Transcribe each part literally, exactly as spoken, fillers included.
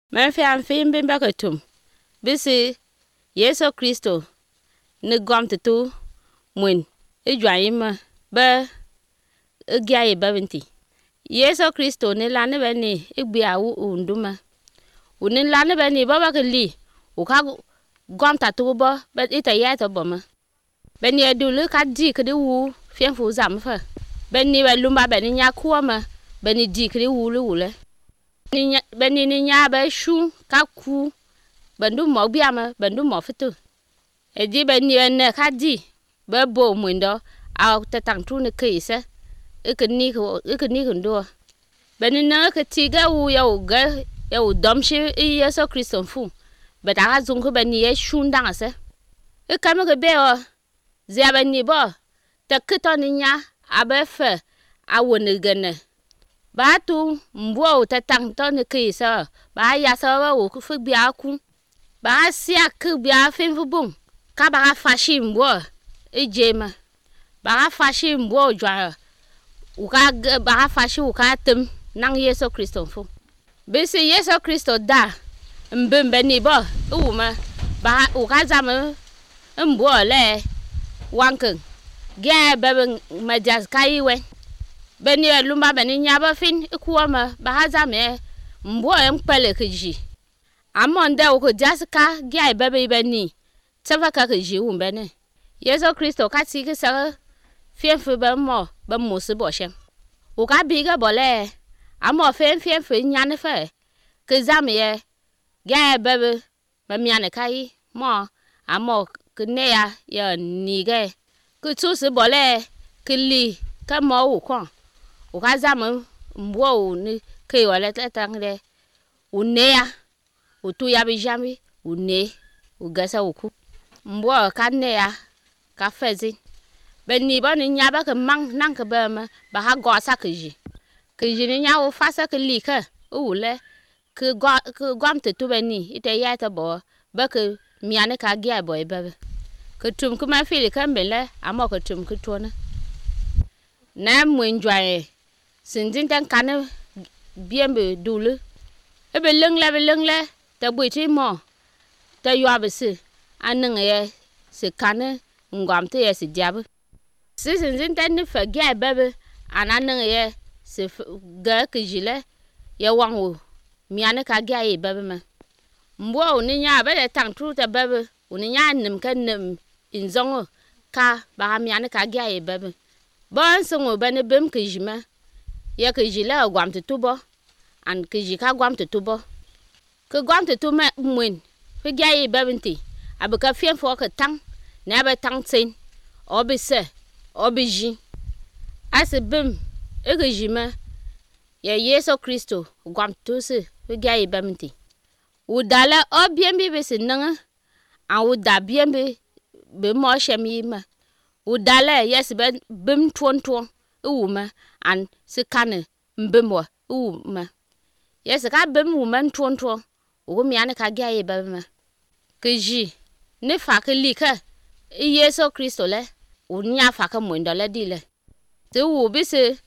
Men fi an fi mbin bakatum. Bisi Yesu Kristo ne gom tutu mun ejwa yima ba egya ye babenti. Yesu Kristo ne la ne beni egbia wu unduma. Uni la ne beni baba ke li u ka gom tatu bo ba ita ya to boma. Beni edulu ka di ke de wu fien fu zam fa. Beni ba lumba beni nya kuoma beni di ke de wu le wule. Beni ni nya ba shu ka ku bandu mo biama bandu mo fitu. Eji beni ne ka di ba bo mundo a tatang tu ne keise. Ekeni ko ekeni ndo. Beni na ke tiga wu ya uga ya udomshi Yesu Kristo fu. But aga zungu beni ye shundanga se. E kama ke be o zia beni bo ta kito ni nya abefe awone gene. Ba tu mbo tatang to ne keise ba ya sa ba wo ku fu bia ku. Ba sia ku bia fin fu bum. Ka ba fashi mbo ejema. Ba fashi mbo jwa uka ba fashi uka tem nang Yesu Kristo fu. Bisi Yesu Kristo da mbembe ni bo uma ba uka zama mbo le wanken ge bebe majas kaiwe beni lumba beni nyaba fin ikuoma ba zama mbo empele kiji amonde uko jaska ge bebe beni tava ka kiji umbene Yesu Kristo ka tiki sa fien fu ba mo ba musu bo shem uka biga bole amo fen fien fu nyane fe ke zamye ge bebe ba miane kai mo amo kne ya ya nige ku tusu bole kili ka mo u kon uka zamu mbo ni ke wala tatangre une ya utu ya bijami une ugasa uku mbo ka ne ya ka fezi beni ba ni nya ba ke mang nang ke ba ma ba ha go sa ke ji ke ji ni nya u fa sa ke li ka u le ke go ke gom te tu beni ite ya ta bo ba ke miane ka gya boy ba ke tum ku ma fili kan bele amo ke tum ku to na na mun jwae sinjin tan kan biembe dulu e be leng la be leng la ta bu ti mo ta yo ba se anen ye se kan ngam te ye se diabe si sinjin tan ni fa gya bebe ananen ye se ga ke jile ye wangu miane ka gya ye bebe ma mbo ni nya ba de tang tu ta bebe uni nya nim ka nim inzongo ka ba miane ka gya ye bebe bon sungu ba ne bem ke jima ye ke jila gwam tu bo an ke jika gwam tu bo ke gwam tu ma mun fe gya ye bebe nti abuka fien fo ka tang na ba tang tsin obi se obi ji ase bem e ke jima ye Yesu Kristo gwam tu se fe gya ye bebe nti udala obiembi be se nanga an uda biembi be mo shem yima udala yes be bim twon twon uma an se kane mbemwa uma yes ka bim uma twon twon o mi an ka gya ye ba ma ke ji ne fa ke lika Yesu Kristo le unya fa ka mo ndala dile te u bi se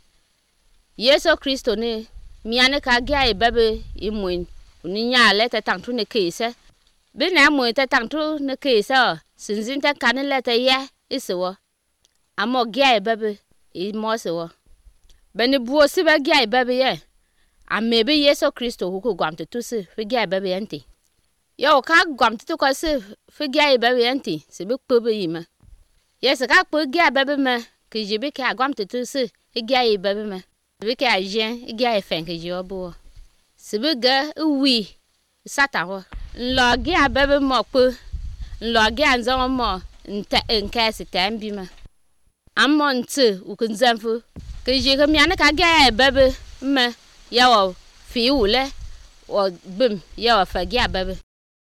Yesu Kristo ne mi an ka gya ye ba be imun unya le ta tang tu ne keise be na mo ta tang tu ne keise sinzin ta kan le ta ya isewo amo gya ye ba be i mo sewo beni buo si ba gya ye ba be ye amebe Yesu Kristo ku gwam tu se fe gya ye ba be enti yo ka gwam tu ko se fe gya ye ba be enti se be kpo be yima yes ka kpo gya ba be ma ke jibe ka gwam tu se gya ye ba be ma be ka jen gya ye fen ke ji obo se be ga wi satan ho lo gya ba be mo kpo lo gya nzo mo nta enka se tambi ma amonte u kun zanfu ke ji ka miane ka gya ye ba be ma ya wo fi ule o bim ya wa fa gya ba be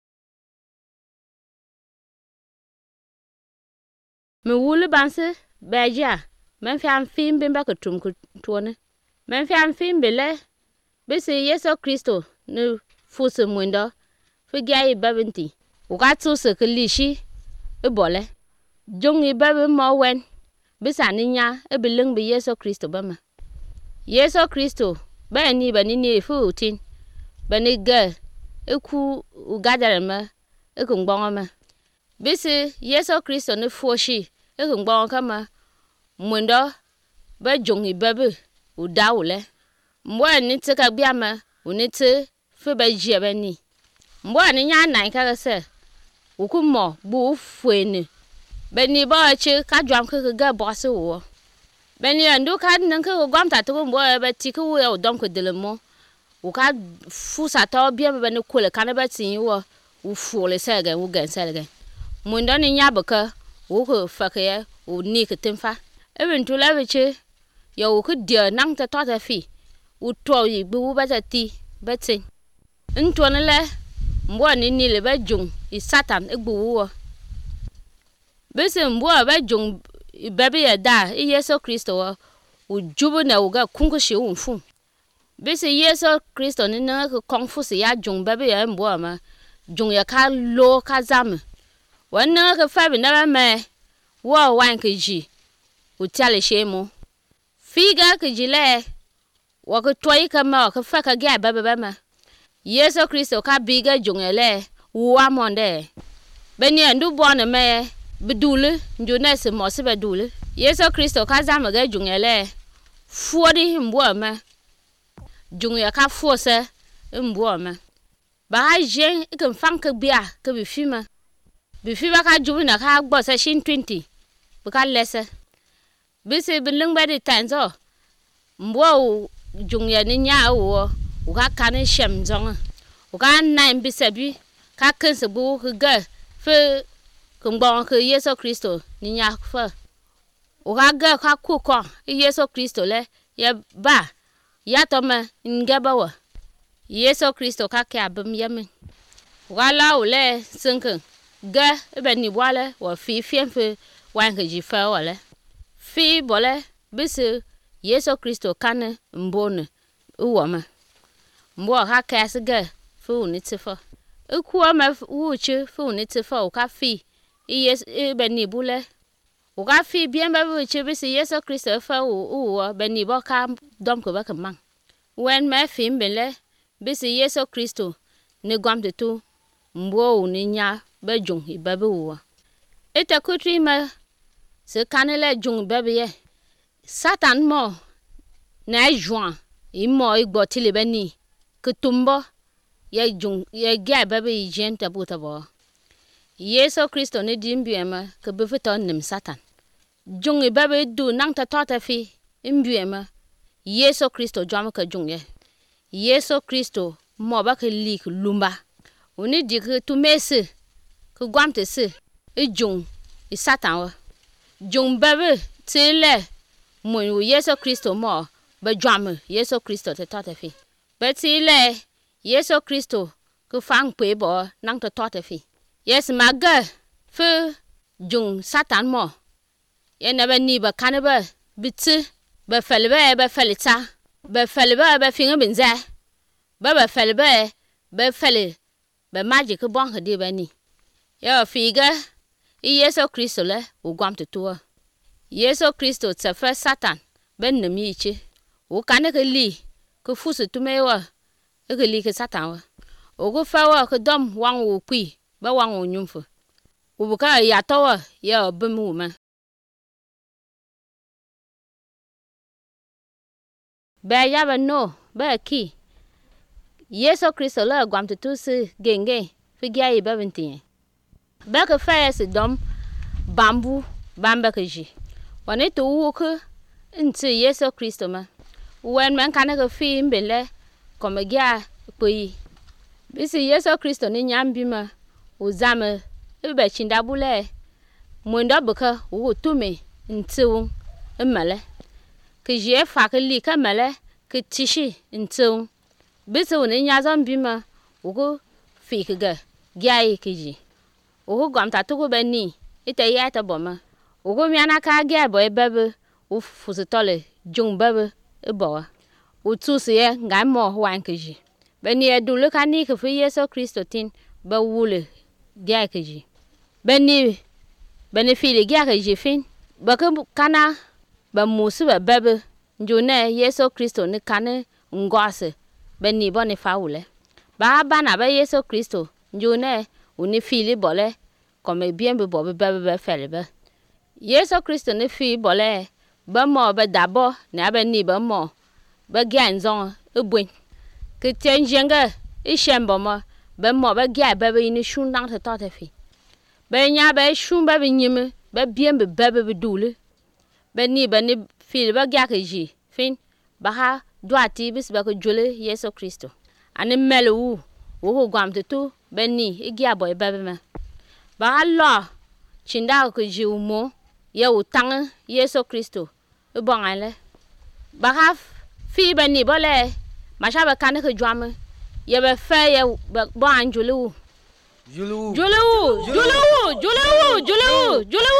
me wule banse ba ja men fi am fi mbin ba ka tum ku tuone men fi am fi mbele be se Yesu Kristo ne fusu mundo fi gya ye ba binti u ka tu se ke lishi e bole jongi ba be mo wen bisa ni nya e bileng be Yesu Kristo ba ma Yesu Kristo ba ni ba ni ni fu tin ba ni ga eku ugadare ma eku ngbongo ma bisi Yesu Kristo ne foshi eku ngbongo kama mwendo ba jongi babu udawule mbo ni tika biama unite fe ba jiebe ni mbo ni nya nan ka se ukumo bu fueni beni ba chi ka dwam ka ga boss wo beni andu ka nan ka gwam ta to mbo ba ti ku wo dom ko delemo u ka fu sa to bia ba ni kule ka na ba tin wo u fu le se ga u gan se ga mwendo ni nya baka u ko fa ka ya u ni ka tinfa even to la biche ya u ku dia nang ta to ta fi u to yi bu ba ta ti ba tin nto ne le mbo ni ni le ba jung i satan egbu wo bese mbo ba jung baby ya da Yesu Kristo wa u jubu na u ga kungu shi un fu bese Yesu Kristo ni na ko konfu se ya jung baby ya mbo ma jung ya ka lo ka zam wana ka fa bi na ba me wo wan ka ji u tale shemu figa ka ji le wa ko toyi ka ma ka fa ka ga baby ba ma Yesu Kristo ka biga jung ele wa monde beni andu bona me bedule njuna se mo se bedule Yesu Kristo ka zama ga jung ele fuori mbo ma jung ya ka force mbo ma ba je kan fan ka bia ka bi fima bi fima ka jubu na ka gbo se shin twenty bu ka lese bi se bi lung ba de tanzo mbo jung ya ni nya wo uka kane shem zonga uka nine bisabi ka kense bu ga fe kungbon ke Yesu Kristo ni nya fa uka ga ka ku ko Yesu Kristo le ya ba ya to ma ngaba wa Yesu Kristo ka ka bam yamin uka la ule sinkin ga be ni wale wa fi fien fe wan ke ji fa wale fi bole bisi Yesu Kristo kane mbone uwama mbo ha ka ga fu ni tifa eku ma wuchi fu ni tifa o ka fi yes e beni bule o ka fi bien ba wuchi bi si Yesu Kristo fa o o beni bo ka dom ko ba ka man wen ma fi mbele bi si Yesu Kristo ni gwam de tu mbo o ni nya ba jung i ba bu eta kutri ma se kanele jung ba be ye Satan mo na juan i mo igbo tile beni kutumbo ya jung ya ga babe jenta buta bo Yesu Kristo ne dimbiema ke befeto nim Satan jung e babe du nang ta tota fi imbiema Yesu Kristo jam ka jung ye Yesu Kristo mo ba ke lik lumba oni dik tu mese ke gwamte se e jung e Satan wa jung babe tele mo Yesu Kristo mo ba jam Yesu Kristo te tota fi betile Yesu Kristo ku fang pe bo nang to tota fi yes maga fe jung Satan mo ye na ba ni ba kan ba biti ba fel ba ba felita ba fel ba ba finga binza ba ba fel ba ba fel ba magic bon ha de ba ni ya figa Yesu Kristo le u gwam to to Yesu Kristo tsa fe Satan ben na mi chi u kan ka li ku fusu tumewa e ke li ke Satan wa o go fa wa ke dom wan wo kwi ba wan wo nyumfu u bu ka ya to wa ya bemu ma ba ya ba no ba ki Yesu Kristo la gwam to tu se genge fi gya yi ba bintin ba ka fa ya se dom bambu bamba ke ji woni to wo ke nti Yesu Kristo ma wen man kan ka fi mbele koma gya poi bisi Yesu Kristo ni nyambi ma uzame ebe chinda bule mwendo buka wo tume ntiu emale ke je fa ke li ka male ke tishi ntiu bisi woni nya zambi ma wo fi ke ga gya yi ke ji wo gwamta to ko bani ite ya ta boma wo mi ana ka gya boy bebe wo fusitole jung bebe e bo utusi ye nga mo wan ke ji beni edulu ka ni ke fi Yesu Kristo tin ba wule gya ke ji beni beni fi le gya ke ji fin ba ke kana ba musu ba bebe njune Yesu Kristo ni kane ngose beni boni fa wule ba ba na ba Yesu Kristo njune uni fili bole comme bien be bo be be fele be Yesu Kristo ne fi bole ba mo ba dabo na ba ni ba mo ba gan zon e bun ke tenjenga e shembo mo ba mo ba ga ba be ni shun dan ta ta fi ba nya ba shun ba be nyim ba bien be ba be dule ba ni ba ni fi ba ga ke ji fin ba ha doati bis ba ko jole Yesu Kristo ani melu wo ko gwamte tu ba ni e ga boy ba be ma ba lo chinda ko ji umo ye utang Yesu Kristo e bon ale ba ha fi ba ni bole ma sha ba kan ko jwam ye ba fe ye bo anjulu Julu julu julu julu julu julu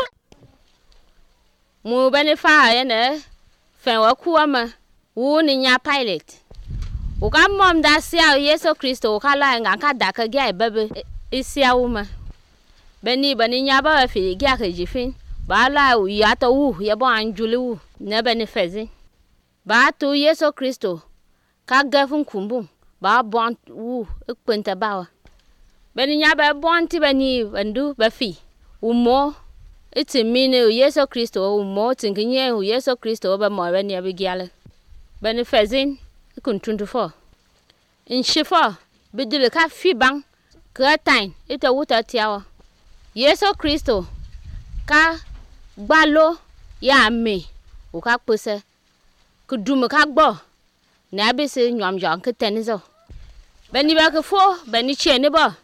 mu ba ni fa ye ne fe wa kuwa ma wu ni nya pilot o ka mom da sia Yesu Kristo o ka la nga ka da ka ga ba be isia wu ma ba ni ba ni nya ba fi ga ka ji fin ba la u ya to wu ye bo anjulu ne ba ni fezi ba to Yesu Kristo ka ga fun kumbu ba bon wu e kwenta ba wa ba ni nya ba bon ti ba ni bandu ba fi umo iti mine Yesu Kristo umo tinkinye Yesu Kristo ba mo ba ni abi giale ba ni fezin kun twenty-four in shifa bidile ka fi bang ka time ita wuta tiawa Yesu Kristo ka gbalo ya me o ka pese ku dum ka gbo na be se nyom jan ke tenizo ba ni ba ke fo ba ni che ne ba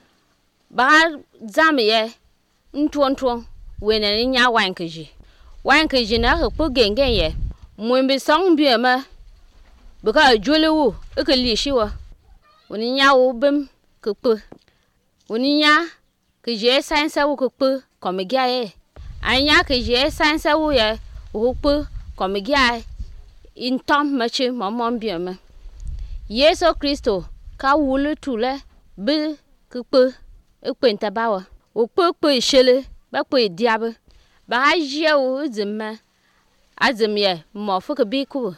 ba zam ye ntwon twon we na ni nya wan ke ji wan ke ji na ko gengen ye mo bi song bi ma bu ka jolu e ke li shi wa woni nya wo bem ke pe woni nya ke je sansa wo ke pe ko me ga ye anya ke je sansa wo ye wo pe ko me ga in tom machi momom bi ma Yesu Kristo ka wulu tule bi ke pe e kwenta bawa o pe pe shele ba pe diabe ba je wo zimma azim ye mo fu ke bi ku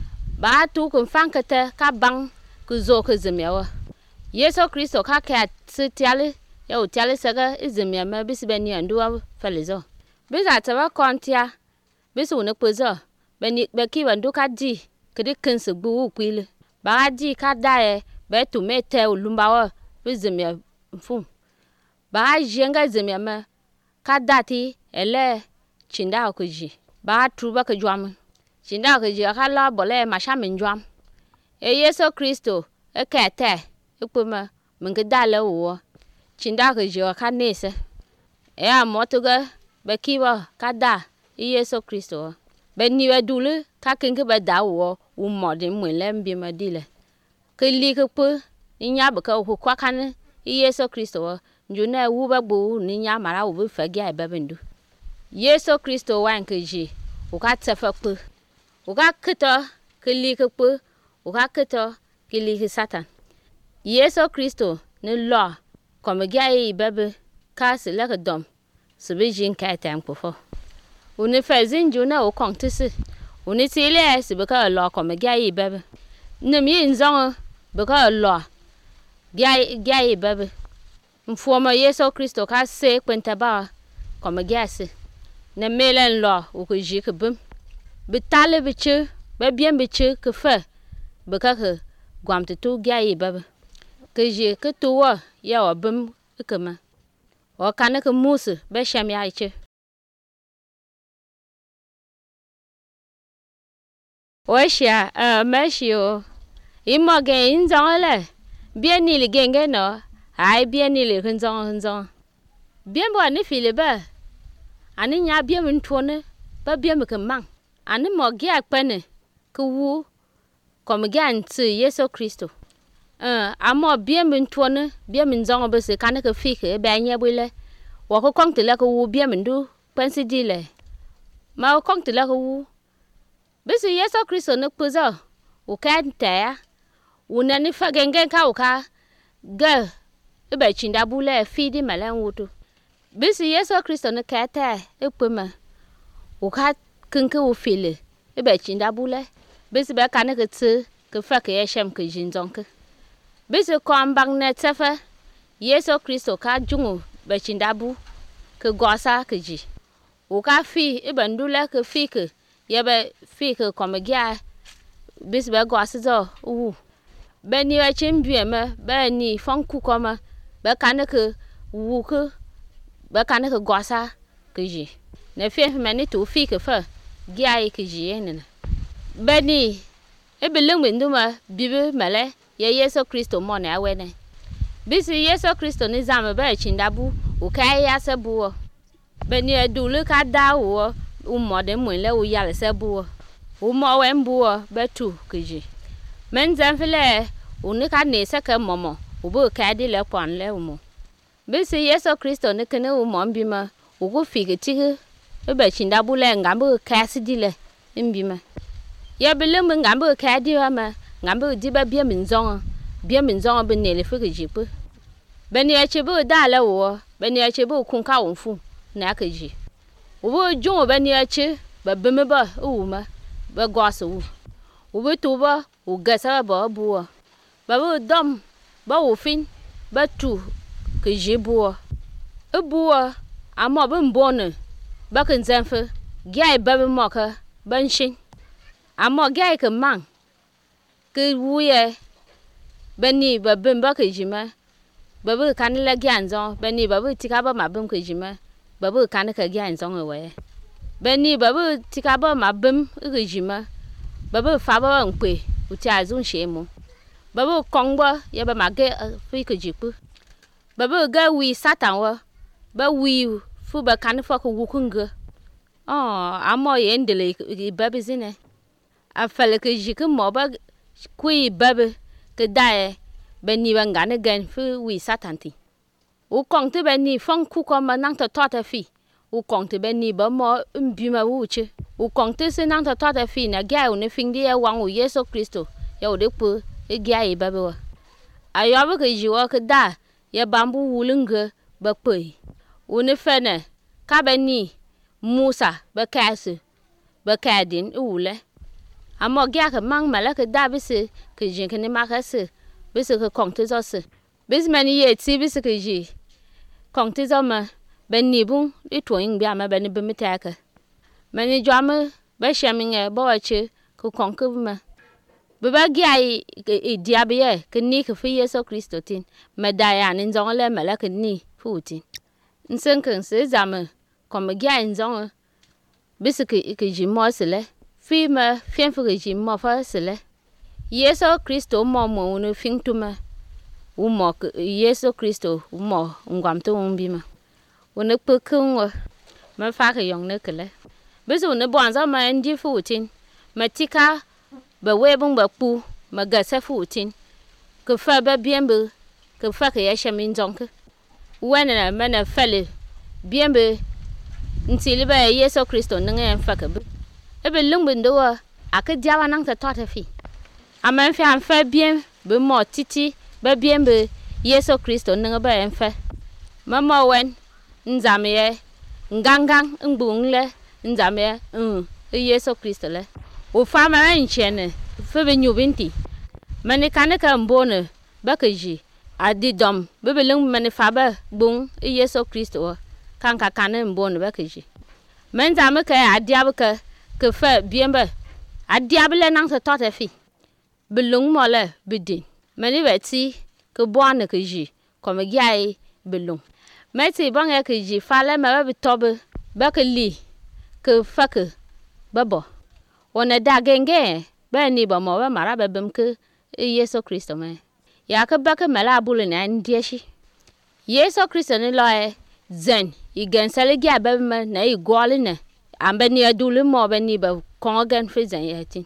ba tu kun fankata ka bang ku zo ku zimya wa Yesu Kristo ka ka tiale ya o tiale saga izimya ma bisi bani anduwa falizo bisa ta ba kontia bisi wona pozo bani ba ki bandu ka di kedi kinsu gbu kwile ba di ka dae ba tu mete ulumba wa bizimya fu ba jenga zimya ma ka dati ele chinda ko ji ba tu ba ka jwam chinda ko ji ka la bole ma sha min jwam e Yesu Kristo e ka te e puma min ga dale wo chinda ko ji ka nese e a motuga ba kiwa ka da Yesu Kristo ba ni wa dulu ka kin ke ba da wo u modin mun lembi ma dile ke li ke pu nya ba ka ko kwa kan Yesu Kristo njuna wu ba gbo ni nya mara wo fa ga ba bendu Yesu Kristo wan ke ji o ka tafa pu o ka kito ke li ke pu o ka kito ke li ke Satan Yesu Kristo ne lo ko me ga yi bebe ka se la ka dom se be jin ka tan ko fo oni fezin juna o kon tisi oni tile se be ka lo ko me ga yi bebe ne mi nzon be ka lo ga ga yi bebe mfuoma Yesu Kristo ka se kwenta ba ko me ga se ne melen lo o ko ji ke bum be tale be che be bien be che ke fa be ka ke gwamte tu ga yi bebe ke je ke to wa ya wa bum ke ma o kan ke musu be shem ya che Oshia, uh, Meshio. Imogen in zonle. Bien ni le genge no. Ai bien ni le hunzon hunzon. Bien bo ni file ba. Ani nya bien min tone. Ba bien me mang. Ani mo gi akpene. Ku wu. Kom gi anti Yesu Kristo. Uh, amo bien min tone. Bien min zon be se kan ke fike ba nya bule. Wo ko kong te la ku wu bien min du. Pensi dile. Ma ko kong te la ku wu. Bisi Yesu Kristo ne puzo u kan ta una ni fa gengen ka u ka ga e ba chinda bule fi di malan wutu bisi Yesu Kristo ne ka ta e puma u ka kinke u file e ba chinda bule bisi ba kan ke tse ke fa ke shem ke jinzon ke Bisi kon bang ne tsefe Yesu Kristo ka jungu be chindabu ke gosa ke ji. O ka fi ibandula ke fi ke yebe fi ke komegya bis be gosa zo wu. Be ni a chimbie me be ni fonku koma be kaneke wu ke be kaneke gosa ke ji. Ne fi me ni to fi ke fa gya ke ji ne. Be ni e beleng nduma bibe male ye Yesu Kristo mo na awene. Bisi Yesu Kristo ni zame be chindabu o kai ya sebuo. Be ni edulu ka dawo o mode mwenle o yale sebuo. O mo wembuo be tu kiji. Men zanfile o ni ka ne se ke momo o bo ka di le pon le mo. Bisi Yesu Kristo ni kene o mo mbima o go fige tigi e be chindabu le ngambo ka sidi le mbima. Ya belem ngambo ka di wa ma ngambo di ba bia minzong bia minzong be ne le fige jipu. Beni achibu dale wo beni achibu kunka wonfu na akaji wo jon beni achi ba beme ba uuma ba goso wu wo tuba wo gasa ba buwa ba bu dom ba wo fin ba tu ke jibuwa e buwa amo be mbone ba kan zanfe gai ba be moka ban shin amo gai ke man ke wuye beni ba bemba ke jima babu kan la gyanzo beni babu tikaba mabum ke jima babu kan ka gyanzo we beni babu tikaba mabum ke jima babu fa ba nkwe uti azun shemu babu kongba ya ba mage fi ke jipu babu ga wi satan wa ba wi fu ba kan fa ko wukunga oh amo yendele babu zine afale ke jiku mo ba kui babu ke dae beni bangane gen fu wi satanti u kongte beni fon ku ko manang to tota fi u kongte beni ba mo mbima wuche u kongte se nang to tota fi na ga u ne findi e wan u Yesu Kristo ya u de pu e gya e babewa ayobo ke jiwo ke da ya bambu wulunga ba pe u ne fene ka beni Musa ba kasu ba kadin ule amo gya ke mang mala ke da bise ke jin ke ne makase bisi ke kongte zo se bisi mani ye ti bisi ke ji kongte zo ma ben ni bun i to yin bia ma ben be mitaka mani jwame ba shaminge ba wache ke kongke ma be ba gi ai e diabe ke ni ke fi Yesu Kristo tin ma da ya ni zong le mala ke ni futi nsen kan se zame kom gi ai zong bisi ke ke ji mo se le fi ma fien fu ke ji mo fa se le Yesu Kristo mo mo no fintuma umo Yesu Kristo umo ngwamto umbima wona pekun ma fa ke yong ne kele beso ne bonza ma ndi futin matika ba webun ba pu ma gasa futin ke fa ba biembe ke fa ke ya shamin zonke wena na mana fale biembe ntili ba Yesu Kristo nge fa ke ebe lumbindo aka diawa nang ta tota fi amen fi an fa bien be mo titi be bien be Yesu Kristo nga ba en fa mama wen nzame ngangang ngbungle nzame mm Yesu Kristo le o fa ma nchene fe be nyubinti mani kaneka mbone ba keji adidom be be lung mani fa ba bung Yesu Kristo kan ka kan mbone ba keji men zame ka adiab ka ke fa bien ba adiab le nang ta tota fi belung mole bidin mani beti ke boane ke ji comme giai belung meti bonga ke ji fale ma ba tobe ba ke li ke fake babo ona da genge ba ni ba mo ba mara ba bem ke Yesu Kristo me ya ke ba ke mala bulu na ndieshi Yesu Kristo ni lo e zen i gensale gi aba ma na i gole ne ambe ni adulu mo ba ni ba kongen fe zen yati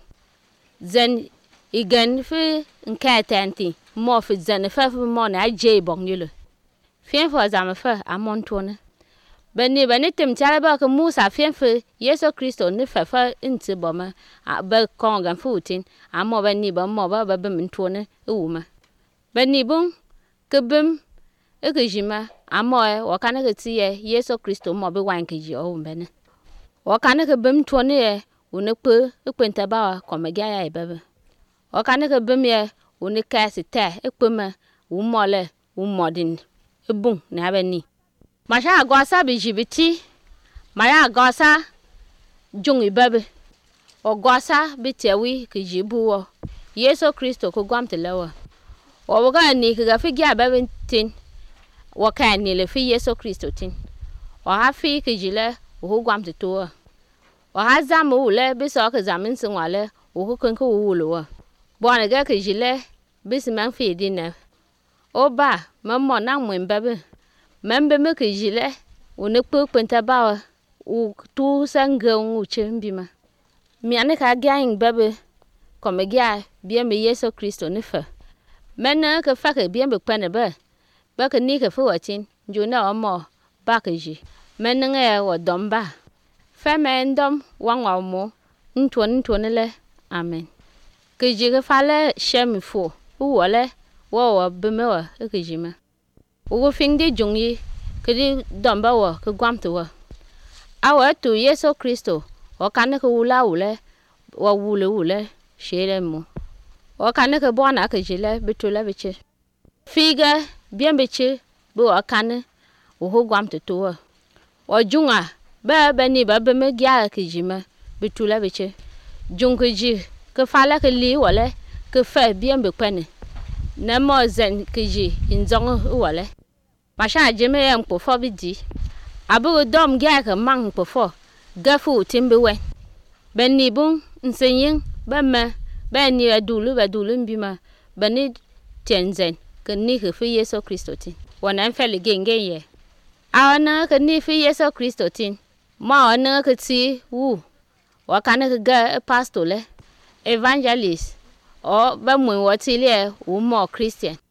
zen igen fi nkatenti mo fi zen fa fi mo na je bong yule fien fo zam fa amon tone beni beni tim chale ba ke Musa fien fi Yesu Kristo ni fa fa inti boma ba kongan futin amo beni ba mo ba ba bem tone uma beni bun ke bem e ke jima amo e o kana ke ti ye Yesu Kristo mo be wan ke ji o bene o kana ke bem tone e une pe e kwenta ba ko me ga ya e bebe o kana ke bem ye Uni kasi te ekpeme umole umodin ebung na beni. Masha agosa bijibiti. Maya agosa jungi bebe. Ogosa bitewi kijibu wo. Yesu Kristo kugwamte lewa. Wawaga ni kigafigia bebe tin. Waka ni le fi Yesu Kristo tin. Wahafi kijile uhugwamte tuwa. Wahazamu ule biso kizaminsi wale uhukunku uuluwa. Bwanega kijile bisi manfi dine. Oba mammo na mwembebe. Membe me kijile unekpu kwentabawa. U tu sange uche mbima. Miane ka gyaing bebe. Kome gya biembe Yesu Kristo nife. Mene ke fake biembe kwene be. Beke ni ke fuwa tin. Njuna omo bakeji. Mene nge wa domba. Feme ndom wangwa mo. Ntwon ntwonele. Amen. Kiji ke fale shemi fu. Uwale. Wawa bemewa ekijima. Ugu fingdi jungi. Kidi domba wa. Kugwamte wa. Awa tu Yesu Kristo. Wakane ke ula ule. Wa ule ule. Shere mo. Wakane ke bwana kijile. Bitula biche. Figa. Bien biche. Bu wakane. Uhu gwamte tuwa. Wajunga. Be beni ba beme gya kijima. Bitula biche. Jungiji. Ke fala ke li wale. Ke fe bien bekwene. Nemo zen kiji. Inzongo wale. Masha jeme ya mkpofo bidi. Abu dom gya ke mang mkpofo. Gafu timbe we. Beni bung. Nsenyin. Beme. Beni adulu badulu mbima. Beni tenzen. Ke ni ke fi Yesu Kristo tin. Wana mfeli genge ye. Awana ke ni fi Yesu Kristo tin. Ma wana ke ti wu. Wakane ke ga pastole. Evangelist. O ba mwen watili e umo Christian.